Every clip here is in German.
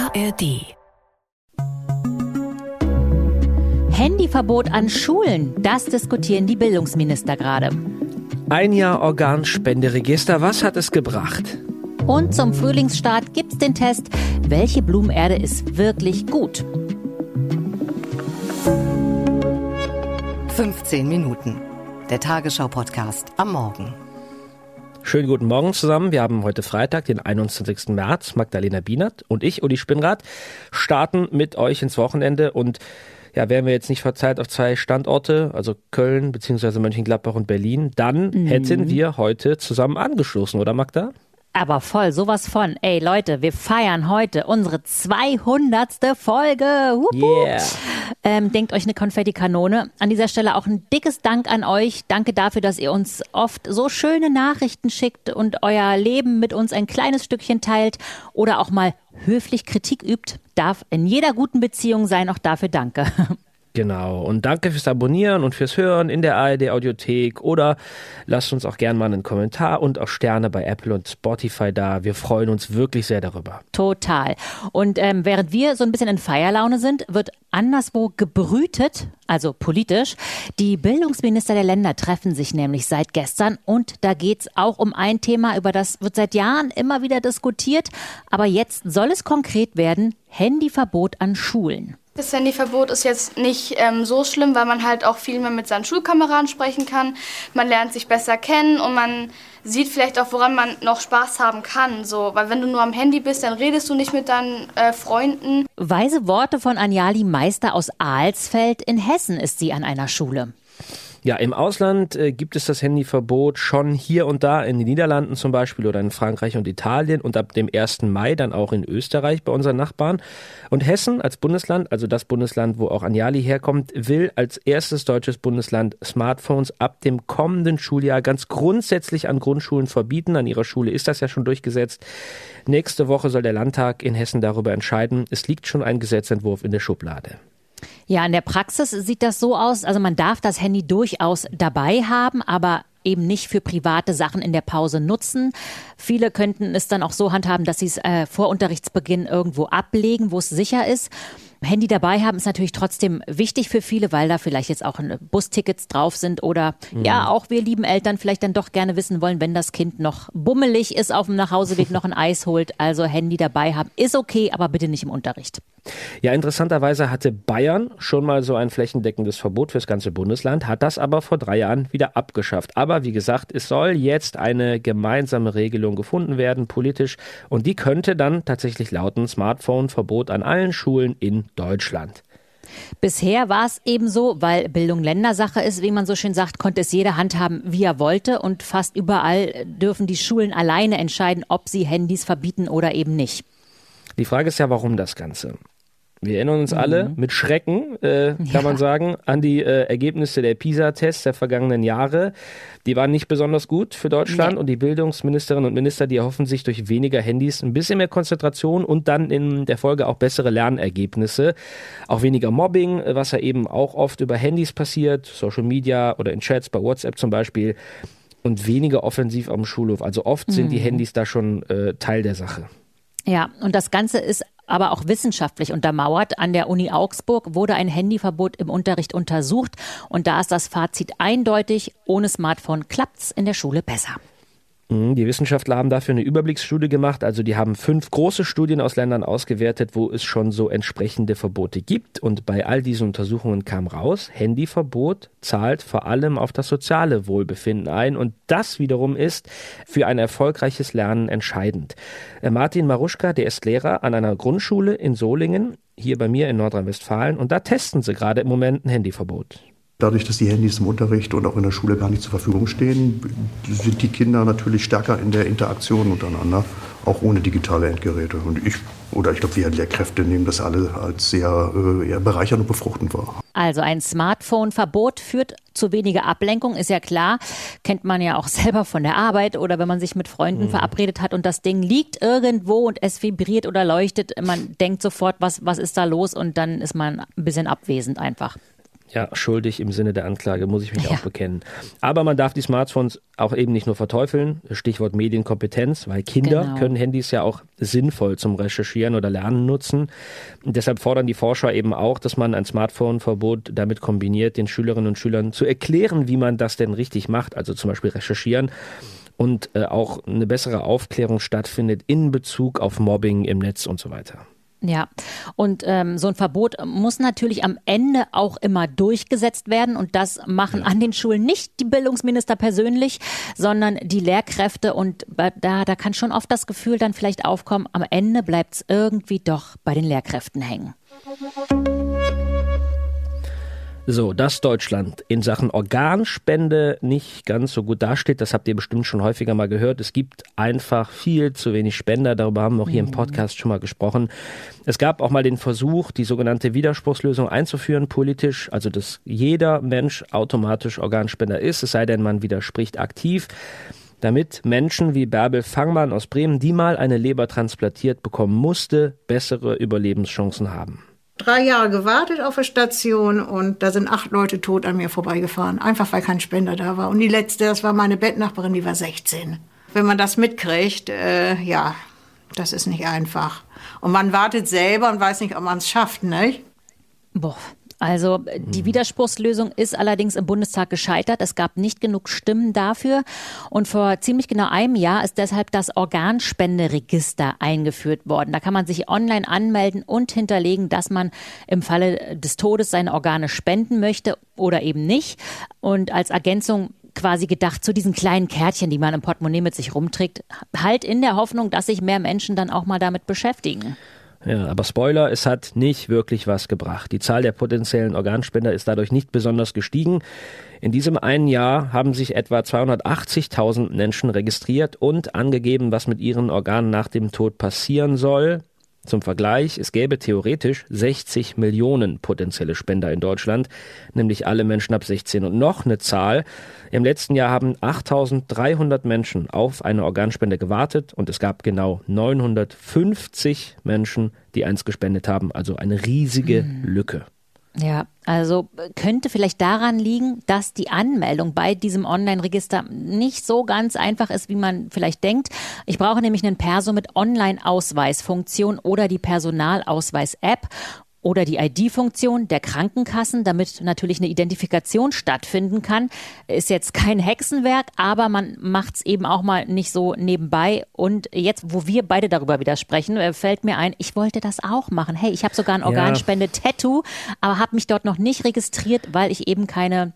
ARD. Handyverbot an Schulen, das diskutieren die Bildungsminister gerade. Ein Jahr Organspenderegister, was hat es gebracht? Und zum Frühlingsstart gibt's den Test, welche Blumenerde ist wirklich gut. 15 Minuten. Der Tagesschau-Podcast am Morgen. Schönen guten Morgen zusammen. Wir haben heute Freitag, den 21. März. Magdalena Bienert und ich, Uli Spinnrad, starten mit euch ins Wochenende. Und ja, wären wir jetzt nicht verzeiht auf 2 Standorte, also Köln bzw. Mönchengladbach und Berlin, dann hätten wir heute zusammen angestoßen, oder Magda? Aber voll, sowas von. Ey Leute, wir feiern heute unsere 200. Folge. Yeah. Denkt euch eine Konfettikanone. An dieser Stelle auch ein dickes Dank an euch. Danke dafür, dass ihr uns oft so schöne Nachrichten schickt und euer Leben mit uns ein kleines Stückchen teilt oder auch mal höflich Kritik übt. Darf in jeder guten Beziehung sein. Auch dafür danke. Genau. Und danke fürs Abonnieren und fürs Hören in der ARD-Audiothek. Oder lasst uns auch gerne mal einen Kommentar und auch Sterne bei Apple und Spotify da. Wir freuen uns wirklich sehr darüber. Total. Und während wir so ein bisschen in Feierlaune sind, wird anderswo gebrütet, also politisch. Die Bildungsminister der Länder treffen sich nämlich seit gestern. Und da geht's auch um ein Thema, über das wird seit Jahren immer wieder diskutiert. Aber jetzt soll es konkret werden: Handyverbot an Schulen. Das Handyverbot ist jetzt nicht so schlimm, weil man halt auch viel mehr mit seinen Schulkameraden sprechen kann. Man lernt sich besser kennen und man sieht vielleicht auch, woran man noch Spaß haben kann. So, weil wenn du nur am Handy bist, dann redest du nicht mit deinen Freunden. Weise Worte von Anjali Meister aus Alsfeld. In Hessen ist sie an einer Schule. Ja, im Ausland gibt es das Handyverbot schon hier und da, in den Niederlanden zum Beispiel oder in Frankreich und Italien und ab dem 1. Mai dann auch in Österreich bei unseren Nachbarn. Und Hessen als Bundesland, also das Bundesland, wo auch Anjali herkommt, will als erstes deutsches Bundesland Smartphones ab dem kommenden Schuljahr ganz grundsätzlich an Grundschulen verbieten. An ihrer Schule ist das ja schon durchgesetzt. Nächste Woche soll der Landtag in Hessen darüber entscheiden. Es liegt schon ein Gesetzentwurf in der Schublade. Ja, in der Praxis sieht das so aus, also man darf das Handy durchaus dabei haben, aber eben nicht für private Sachen in der Pause nutzen. Viele könnten es dann auch so handhaben, dass sie es vor Unterrichtsbeginn irgendwo ablegen, wo es sicher ist. Handy dabei haben ist natürlich trotzdem wichtig für viele, weil da vielleicht jetzt auch Bustickets drauf sind oder ja, auch wir lieben Eltern vielleicht dann doch gerne wissen wollen, wenn das Kind noch bummelig ist auf dem Nachhauseweg, noch ein Eis holt. Also Handy dabei haben ist okay, aber bitte nicht im Unterricht. Ja, interessanterweise hatte Bayern schon mal so ein flächendeckendes Verbot fürs ganze Bundesland, hat das aber vor 3 Jahren wieder abgeschafft. Aber wie gesagt, es soll jetzt eine gemeinsame Regelung gefunden werden, politisch. Und die könnte dann tatsächlich lauten: Smartphone-Verbot an allen Schulen in Deutschland. Bisher war es eben so, weil Bildung Ländersache ist, wie man so schön sagt, konnte es jeder handhaben, wie er wollte. Und fast überall dürfen die Schulen alleine entscheiden, ob sie Handys verbieten oder eben nicht. Die Frage ist ja, warum das Ganze? Wir erinnern uns alle mit Schrecken, kann man sagen, an die Ergebnisse der PISA-Tests der vergangenen Jahre. Die waren nicht besonders gut für Deutschland und die Bildungsministerinnen und Minister, die erhoffen sich durch weniger Handys ein bisschen mehr Konzentration und dann in der Folge auch bessere Lernergebnisse. Auch weniger Mobbing, was ja eben auch oft über Handys passiert, Social Media oder in Chats bei WhatsApp zum Beispiel, und weniger offensiv am Schulhof. Also oft sind die Handys da schon Teil der Sache. Ja, und das Ganze ist aber auch wissenschaftlich untermauert. An der Uni Augsburg wurde ein Handyverbot im Unterricht untersucht. Und da ist das Fazit eindeutig: Ohne Smartphone klappt's in der Schule besser. Die Wissenschaftler haben dafür eine Überblicksstudie gemacht. Also die haben 5 große Studien aus Ländern ausgewertet, wo es schon so entsprechende Verbote gibt. Und bei all diesen Untersuchungen kam raus: Handyverbot zahlt vor allem auf das soziale Wohlbefinden ein. Und das wiederum ist für ein erfolgreiches Lernen entscheidend. Martin Maruschka, der ist Lehrer an einer Grundschule in Solingen, hier bei mir in Nordrhein-Westfalen. Und da testen sie gerade im Moment ein Handyverbot. Dadurch, dass die Handys im Unterricht und auch in der Schule gar nicht zur Verfügung stehen, sind die Kinder natürlich stärker in der Interaktion untereinander, auch ohne digitale Endgeräte. Und ich glaube, wir Lehrkräfte nehmen das alle als sehr eher bereichernd und befruchtend wahr. Also ein Smartphone-Verbot führt zu weniger Ablenkung, ist ja klar. Kennt man ja auch selber von der Arbeit oder wenn man sich mit Freunden verabredet hat und das Ding liegt irgendwo und es vibriert oder leuchtet. Man denkt sofort, was ist da los, und dann ist man ein bisschen abwesend einfach. Ja, schuldig im Sinne der Anklage, muss ich mich auch bekennen. Aber man darf die Smartphones auch eben nicht nur verteufeln, Stichwort Medienkompetenz, weil Kinder können Handys ja auch sinnvoll zum Recherchieren oder Lernen nutzen. Und deshalb fordern die Forscher eben auch, dass man ein Smartphone-Verbot damit kombiniert, den Schülerinnen und Schülern zu erklären, wie man das denn richtig macht, also zum Beispiel recherchieren. Und auch eine bessere Aufklärung stattfindet in Bezug auf Mobbing im Netz und so weiter. Ja, und so ein Verbot muss natürlich am Ende auch immer durchgesetzt werden und das machen an den Schulen nicht die Bildungsminister persönlich, sondern die Lehrkräfte und da kann schon oft das Gefühl dann vielleicht aufkommen, am Ende bleibt es irgendwie doch bei den Lehrkräften hängen. So, dass Deutschland in Sachen Organspende nicht ganz so gut dasteht, das habt ihr bestimmt schon häufiger mal gehört. Es gibt einfach viel zu wenig Spender, darüber haben wir auch hier im Podcast schon mal gesprochen. Es gab auch mal den Versuch, die sogenannte Widerspruchslösung einzuführen, politisch, also dass jeder Mensch automatisch Organspender ist, es sei denn, man widerspricht aktiv, damit Menschen wie Bärbel Fangmann aus Bremen, die mal eine Leber transplantiert bekommen musste, bessere Überlebenschancen haben. 3 Jahre gewartet auf der Station und da sind 8 Leute tot an mir vorbeigefahren. Einfach, weil kein Spender da war. Und die letzte, das war meine Bettnachbarin, die war 16. Wenn man das mitkriegt, das ist nicht einfach. Und man wartet selber und weiß nicht, ob man es schafft, nicht? Boah. Also die Widerspruchslösung ist allerdings im Bundestag gescheitert. Es gab nicht genug Stimmen dafür. Und vor ziemlich genau einem Jahr ist deshalb das Organspenderegister eingeführt worden. Da kann man sich online anmelden und hinterlegen, dass man im Falle des Todes seine Organe spenden möchte oder eben nicht. Und als Ergänzung quasi gedacht zu diesen kleinen Kärtchen, die man im Portemonnaie mit sich rumträgt, halt in der Hoffnung, dass sich mehr Menschen dann auch mal damit beschäftigen. Ja, aber Spoiler, es hat nicht wirklich was gebracht. Die Zahl der potenziellen Organspender ist dadurch nicht besonders gestiegen. In diesem einen Jahr haben sich etwa 280.000 Menschen registriert und angegeben, was mit ihren Organen nach dem Tod passieren soll. Zum Vergleich, es gäbe theoretisch 60 Millionen potenzielle Spender in Deutschland, nämlich alle Menschen ab 16. Und noch eine Zahl, im letzten Jahr haben 8.300 Menschen auf eine Organspende gewartet und es gab genau 950 Menschen, die eins gespendet haben, also eine riesige Lücke. Ja, also könnte vielleicht daran liegen, dass die Anmeldung bei diesem Online-Register nicht so ganz einfach ist, wie man vielleicht denkt. Ich brauche nämlich einen Perso mit Online-Ausweisfunktion oder die Personalausweis-App oder die ID-Funktion der Krankenkassen, damit natürlich eine Identifikation stattfinden kann. Ist jetzt kein Hexenwerk, aber man macht es eben auch mal nicht so nebenbei. Und jetzt, wo wir beide darüber wieder sprechen, fällt mir ein, ich wollte das auch machen. Hey, ich habe sogar ein Organspende-Tattoo, aber habe mich dort noch nicht registriert, weil ich eben keine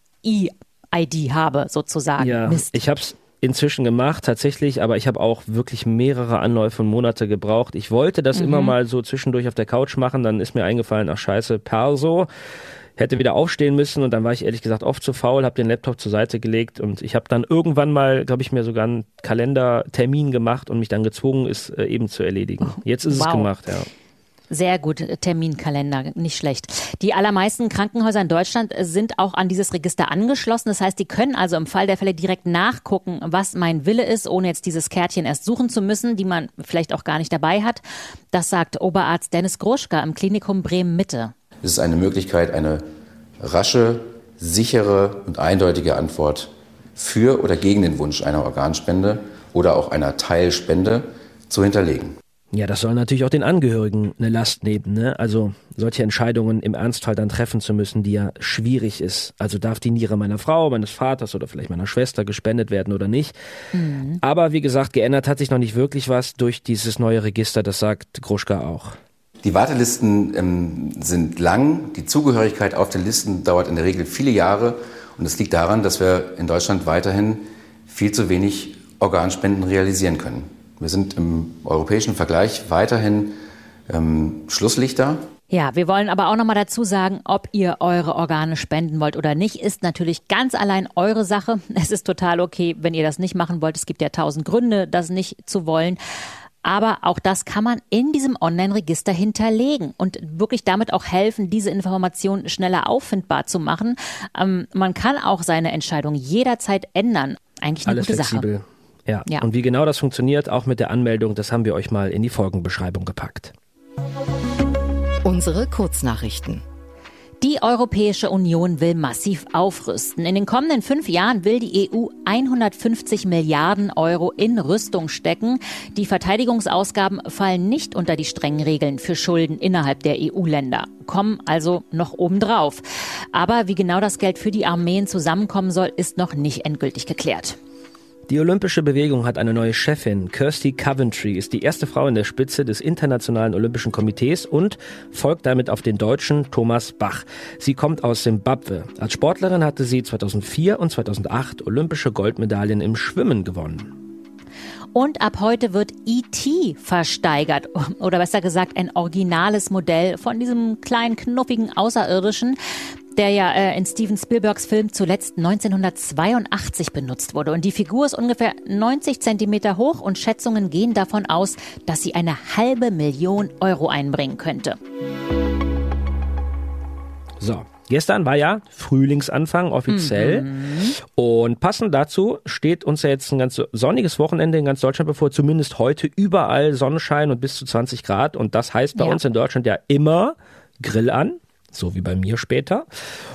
ID habe, sozusagen. Ja, Mist. Ich habe es inzwischen gemacht, tatsächlich, aber ich habe auch wirklich mehrere Anläufe und Monate gebraucht. Ich wollte das immer mal so zwischendurch auf der Couch machen, dann ist mir eingefallen, ach scheiße, Perso, hätte wieder aufstehen müssen und dann war ich ehrlich gesagt oft zu faul, habe den Laptop zur Seite gelegt und ich habe dann irgendwann mal, glaube ich, mir sogar einen Kalendertermin gemacht und mich dann gezwungen, es eben zu erledigen. Jetzt ist es gemacht, ja. Sehr gut, Terminkalender, nicht schlecht. Die allermeisten Krankenhäuser in Deutschland sind auch an dieses Register angeschlossen. Das heißt, die können also im Fall der Fälle direkt nachgucken, was mein Wille ist, ohne jetzt dieses Kärtchen erst suchen zu müssen, die man vielleicht auch gar nicht dabei hat. Das sagt Oberarzt Dennis Gruschka im Klinikum Bremen-Mitte. Es ist eine Möglichkeit, eine rasche, sichere und eindeutige Antwort für oder gegen den Wunsch einer Organspende oder auch einer Teilspende zu hinterlegen. Ja, das soll natürlich auch den Angehörigen eine Last nehmen, ne? Also solche Entscheidungen im Ernstfall dann treffen zu müssen, die ja schwierig ist. Also darf die Niere meiner Frau, meines Vaters oder vielleicht meiner Schwester gespendet werden oder nicht. Aber wie gesagt, geändert hat sich noch nicht wirklich was durch dieses neue Register, das sagt Gruschka auch. Die Wartelisten sind lang, die Zugehörigkeit auf den Listen dauert in der Regel viele Jahre und es liegt daran, dass wir in Deutschland weiterhin viel zu wenig Organspenden realisieren können. Wir sind im europäischen Vergleich weiterhin Schlusslichter. Ja, wir wollen aber auch nochmal dazu sagen, ob ihr eure Organe spenden wollt oder nicht, ist natürlich ganz allein eure Sache. Es ist total okay, wenn ihr das nicht machen wollt. Es gibt ja 1000 Gründe, das nicht zu wollen. Aber auch das kann man in diesem Online-Register hinterlegen und wirklich damit auch helfen, diese Informationen schneller auffindbar zu machen. Man kann auch seine Entscheidung jederzeit ändern. Eigentlich eine gute Sache. Ja. Und wie genau das funktioniert, auch mit der Anmeldung, das haben wir euch mal in die Folgenbeschreibung gepackt. Unsere Kurznachrichten. Die Europäische Union will massiv aufrüsten. In den kommenden 5 Jahren will die EU 150 Milliarden Euro in Rüstung stecken. Die Verteidigungsausgaben fallen nicht unter die strengen Regeln für Schulden innerhalb der EU-Länder, kommen also noch obendrauf. Aber wie genau das Geld für die Armeen zusammenkommen soll, ist noch nicht endgültig geklärt. Die Olympische Bewegung hat eine neue Chefin. Kirsty Coventry ist die erste Frau in der Spitze des Internationalen Olympischen Komitees und folgt damit auf den Deutschen Thomas Bach. Sie kommt aus Simbabwe. Als Sportlerin hatte sie 2004 und 2008 olympische Goldmedaillen im Schwimmen gewonnen. Und ab heute wird E.T. versteigert, oder besser gesagt ein originales Modell von diesem kleinen, knuffigen Außerirdischen, der ja in Steven Spielbergs Film zuletzt 1982 benutzt wurde. Und die Figur ist ungefähr 90 Zentimeter hoch und Schätzungen gehen davon aus, dass sie 500.000 Euro einbringen könnte. So, gestern war ja Frühlingsanfang offiziell und passend dazu steht uns ja jetzt ein ganz sonniges Wochenende in ganz Deutschland bevor, zumindest heute überall Sonnenschein und bis zu 20 Grad und das heißt bei uns in Deutschland ja immer Grill an. So wie bei mir später.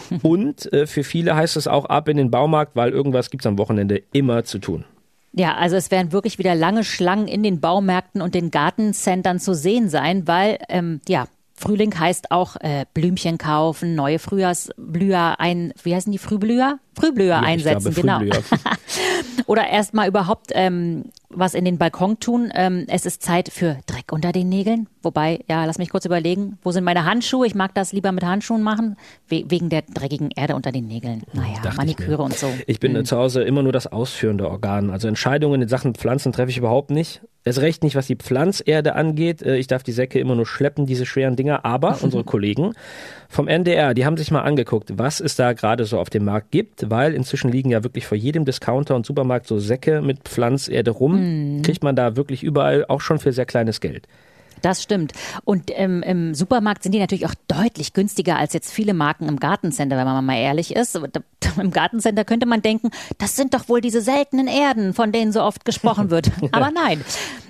Und für viele heißt es auch ab in den Baumarkt, weil irgendwas gibt es am Wochenende immer zu tun. Ja, also es werden wirklich wieder lange Schlangen in den Baumärkten und den Gartencentern zu sehen sein, weil, Frühling heißt auch Blümchen kaufen, neue Frühjahrsblüher wie heißen die, Frühblüher? Frühblüher einsetzen, ich glaube, genau. Oder erstmal überhaupt was in den Balkon tun. Es ist Zeit für Dreck unter den Nägeln. Wobei, lass mich kurz überlegen, wo sind meine Handschuhe? Ich mag das lieber mit Handschuhen machen, wegen der dreckigen Erde unter den Nägeln. Naja, Maniküre und so. Ich bin zu Hause immer nur das ausführende Organ. Also Entscheidungen in Sachen Pflanzen treffe ich überhaupt nicht. Erst recht nicht, was die Pflanzerde angeht. Ich darf die Säcke immer nur schleppen, diese schweren Dinger. Aber unsere Kollegen vom NDR, die haben sich mal angeguckt, was es da gerade so auf dem Markt gibt, weil inzwischen liegen ja wirklich vor jedem Discounter und Supermarkt so Säcke mit Pflanzerde rum. Kriegt man da wirklich überall, auch schon für sehr kleines Geld. Das stimmt. Und im Supermarkt sind die natürlich auch deutlich günstiger als jetzt viele Marken im Gartencenter, wenn man mal ehrlich ist. Im Gartencenter könnte man denken, das sind doch wohl diese seltenen Erden, von denen so oft gesprochen wird. Aber nein,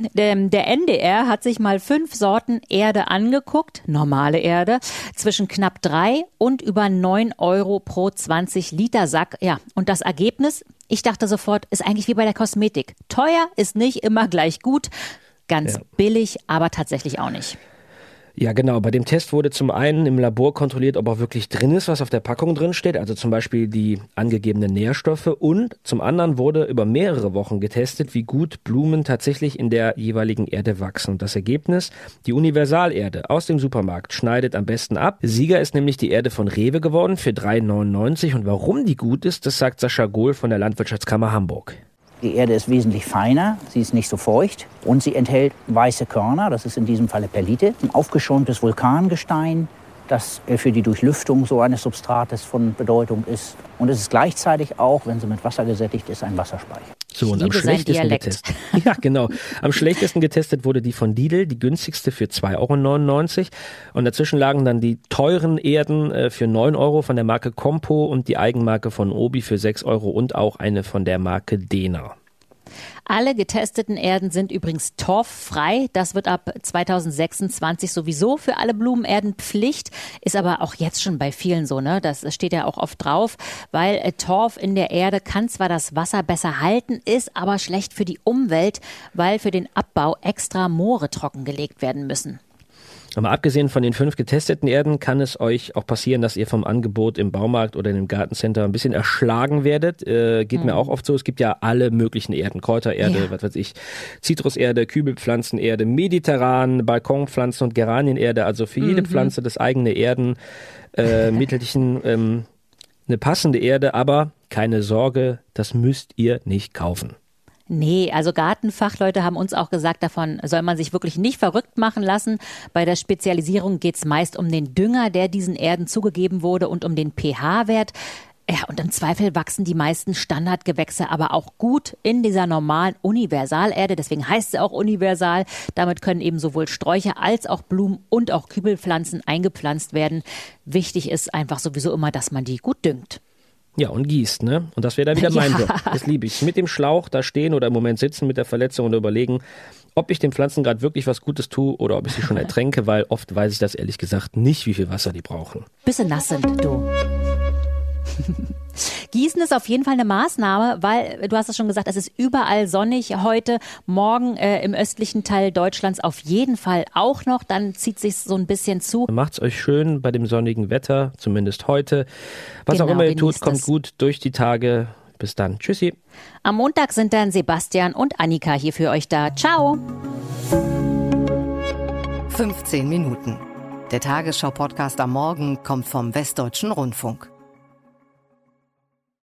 der NDR hat sich mal 5 Sorten Erde angeguckt, normale Erde, zwischen knapp 3 und über 9 Euro pro 20 Liter Sack. Ja, und das Ergebnis, ich dachte sofort, ist eigentlich wie bei der Kosmetik. Teuer ist nicht immer gleich gut. Ganz billig, aber tatsächlich auch nicht. Ja, genau. Bei dem Test wurde zum einen im Labor kontrolliert, ob auch wirklich drin ist, was auf der Packung drin steht, also zum Beispiel die angegebenen Nährstoffe. Und zum anderen wurde über mehrere Wochen getestet, wie gut Blumen tatsächlich in der jeweiligen Erde wachsen. Und das Ergebnis, die Universalerde aus dem Supermarkt schneidet am besten ab. Sieger ist nämlich die Erde von Rewe geworden für 3,99. Und warum die gut ist, das sagt Sascha Gohl von der Landwirtschaftskammer Hamburg. Die Erde ist wesentlich feiner, sie ist nicht so feucht und sie enthält weiße Körner, das ist in diesem Falle Perlite, ein aufgeschäumtes Vulkangestein, das für die Durchlüftung so eines Substrates von Bedeutung ist. Und es ist gleichzeitig auch, wenn sie mit Wasser gesättigt ist, ein Wasserspeicher. So, und am schlechtesten getestet. Ja, genau. Am schlechtesten getestet wurde die von Lidl, die günstigste für 2,99 Euro. Und dazwischen lagen dann die teuren Erden für 9 Euro von der Marke Compo und die Eigenmarke von Obi für 6 Euro und auch eine von der Marke Dena. Alle getesteten Erden sind übrigens torffrei. Das wird ab 2026 sowieso für alle Blumenerden Pflicht. Ist aber auch jetzt schon bei vielen so, ne? Das steht ja auch oft drauf, weil Torf in der Erde kann zwar das Wasser besser halten, ist aber schlecht für die Umwelt, weil für den Abbau extra Moore trockengelegt werden müssen. Aber abgesehen von den 5 getesteten Erden kann es euch auch passieren, dass ihr vom Angebot im Baumarkt oder in dem Gartencenter ein bisschen erschlagen werdet. Geht mir auch oft so. Es gibt ja alle möglichen Erden. Kräutererde, was weiß ich, Zitruserde, Kübelpflanzenerde, mediterran, Balkonpflanzen und Geranienerde. Also für jede Pflanze das eigene Erdenmittelchen, eine passende Erde. Aber keine Sorge, das müsst ihr nicht kaufen. Nee, also Gartenfachleute haben uns auch gesagt, davon soll man sich wirklich nicht verrückt machen lassen. Bei der Spezialisierung geht es meist um den Dünger, der diesen Erden zugegeben wurde und um den pH-Wert. Ja, und im Zweifel wachsen die meisten Standardgewächse aber auch gut in dieser normalen Universalerde. Deswegen heißt sie auch universal. Damit können eben sowohl Sträucher als auch Blumen und auch Kübelpflanzen eingepflanzt werden. Wichtig ist einfach sowieso immer, dass man die gut düngt. Ja, und gießt, ne? Und das wäre dann wieder mein Job. Das liebe ich. Mit dem Schlauch da stehen oder im Moment sitzen mit der Verletzung und überlegen, ob ich den Pflanzen gerade wirklich was Gutes tue oder ob ich sie schon ertränke, weil oft weiß ich das ehrlich gesagt nicht, wie viel Wasser die brauchen. Bisschen nass sind, du. Gießen ist auf jeden Fall eine Maßnahme, weil, du hast es schon gesagt, es ist überall sonnig heute. Morgen im östlichen Teil Deutschlands auf jeden Fall auch noch. Dann zieht sich so ein bisschen zu. Macht's euch schön bei dem sonnigen Wetter, zumindest heute. Was auch immer ihr tut, kommt gut durch die Tage. Bis dann. Tschüssi. Am Montag sind dann Sebastian und Annika hier für euch da. Ciao. 15 Minuten. Der Tagesschau-Podcast am Morgen kommt vom Westdeutschen Rundfunk.